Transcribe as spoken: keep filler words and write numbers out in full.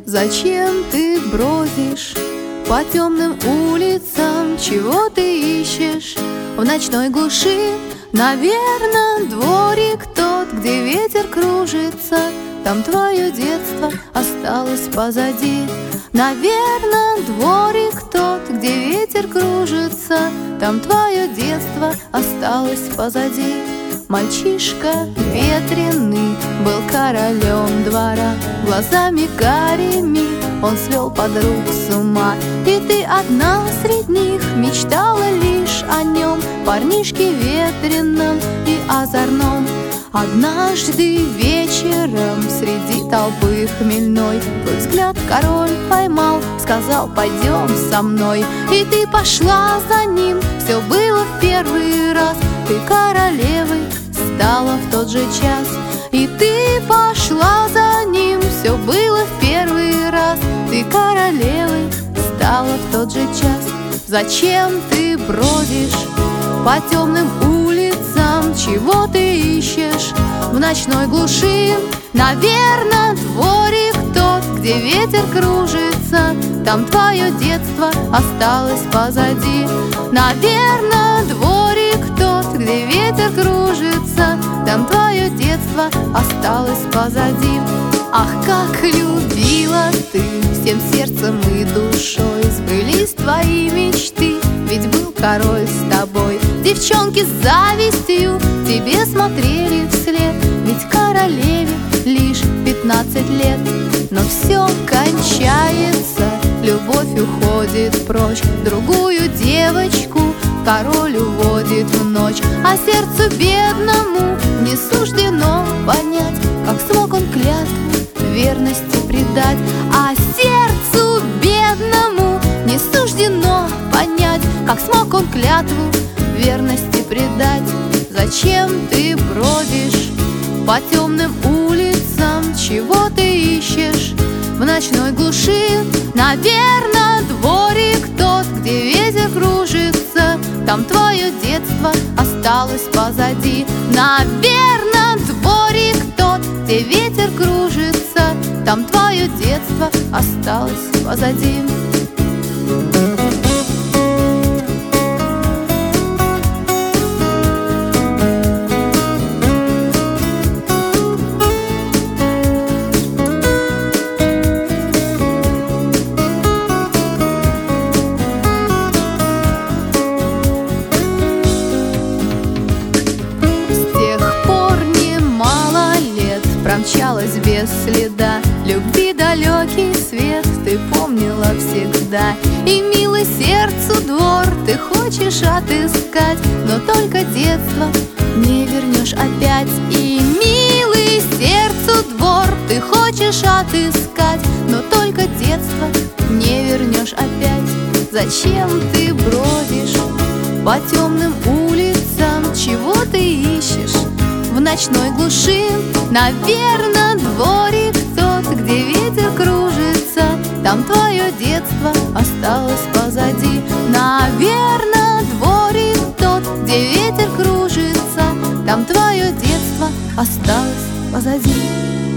Зачем ты бродишь по темным улицам? Чего ты ищешь в ночной глуши? Наверно, дворик тот, где ветер кружится. Там твое детство осталось позади. Наверно, дворик тот, где ветер кружится. Там твое детство осталось позади. Мальчишка ветреный был королем двора. Глазами карими он свел подруг с ума. И ты одна среди них мечтала лишь о нем, парнишке ветреном и озорном. Однажды вечером среди толпы хмельной твой взгляд король поймал, сказал: пойдем со мной. И ты пошла за ним, все было в первый раз. Ты королевой стала в тот же час. И ты пошла за ним, все было в первый раз. Ты королевой стала в тот же час. Зачем ты бродишь по темным улицам? Чего ты ищешь в ночной глуши? Наверно, дворик тот, где ветер кружится. Там твое детство осталось позади. Наверно, дворик тот, где ветер кружится. Там твое детство осталось позади. Ах, как любила ты всем сердцем и душой. Сбылись твои мечты, ведь был король с тобой. Девчонки с завистью тебе смотрели вслед, ведь королеве лишь пятнадцать лет. Но все кончается, любовь уходит прочь. Другую девочку король уводит в ночь. А сердцу бедному не суждено понять, как смог он клятву верности предать. А сердцу бедному не суждено понять, как смог он клятву верности предать. Зачем ты бродишь по темным улицам? Чего ты ищешь в ночной глуши? Наверно, дворик тот, где ветер кружится. Там твое детство осталось позади. Наверно, дворик тот, где ветер кружится. Там твое детство осталось позади. Промчалась без следа, любви далекий свет ты помнила всегда. И милый сердцу двор ты хочешь отыскать, но только детство не вернешь опять. И милый сердцу двор ты хочешь отыскать, но только детство не вернешь опять. Зачем ты бродишь по темным улицам? Чего ты ищешь в ночной глуши? Наверно, дворик тот, где ветер кружится. Там твое детство осталось позади. Наверно, дворик тот, где ветер кружится. Там твое детство осталось позади.